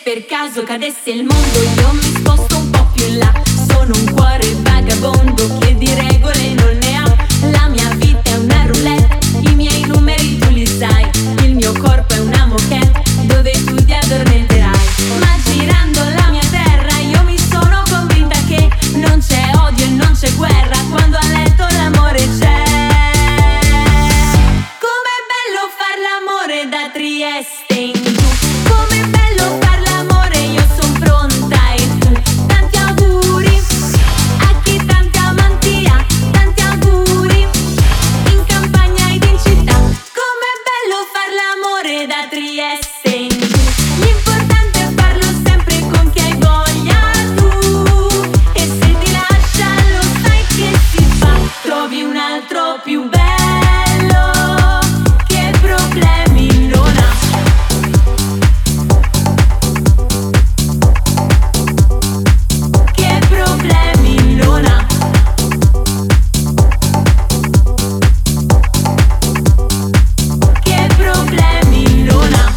per caso cadesse il mondo, io mi sposto un po' più in là. Sono un cuore vagabondo che di regole non ne ha. La mia vita è una roulette, i miei numeri tu li sai. Il mio corpo è una moquette dove tu ti addormenterai. Ma girando la mia terra io mi sono convinta che non c'è odio e non c'è guerra quando a letto l'amore c'è. Com'è bello far l'amore da Trieste in giù. Com'è bello far l'amore, io son pronta e tu. Tanti auguri a chi tanti amanti ha, tanti auguri in campagna ed in città. Com'è bello far l'amore da Trieste in giù. L'importante è farlo sempre con chi hai voglia tu. E se ti lascia lo sai che si fa. Trovi un altro più bello che problemi non ha. Che problemi non ha. Che problemi non ha.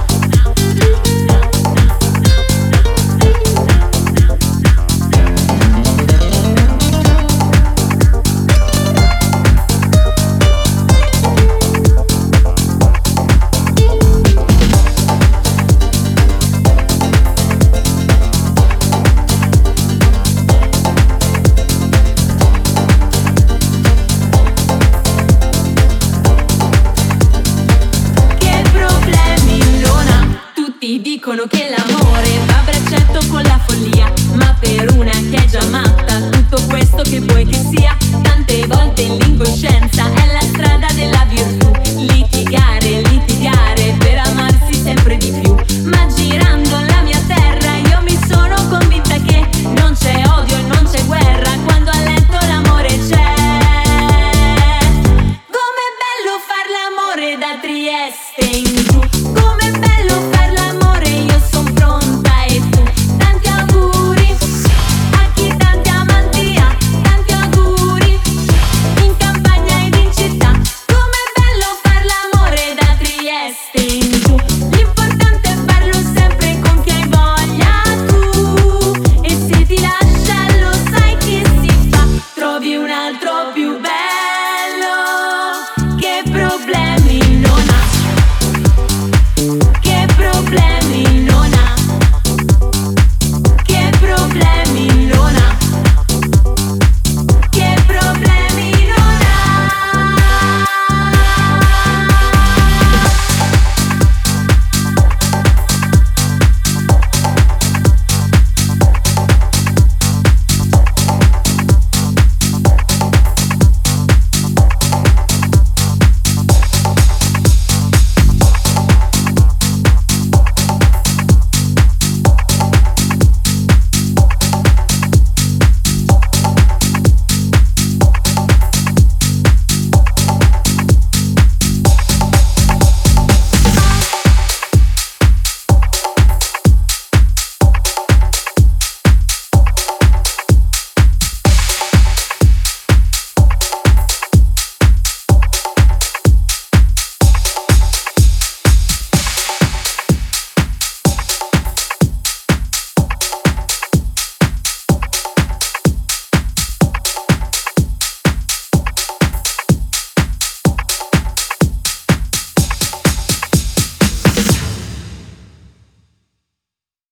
Che problemi non ha. Tutti dicono che l'amore va a braccetto con la follia, ma per una che è già matta tutto questo che vuoi che sia. Tante volte l'incoscienza è la strada della virtù. Litigare, litigare per amarsi sempre di più. Ma girando la mia terra io mi sono convinta che non c'è odio e non c'è guerra quando a letto l'amore c'è. Com'è bello far l'amore da Trieste in giù.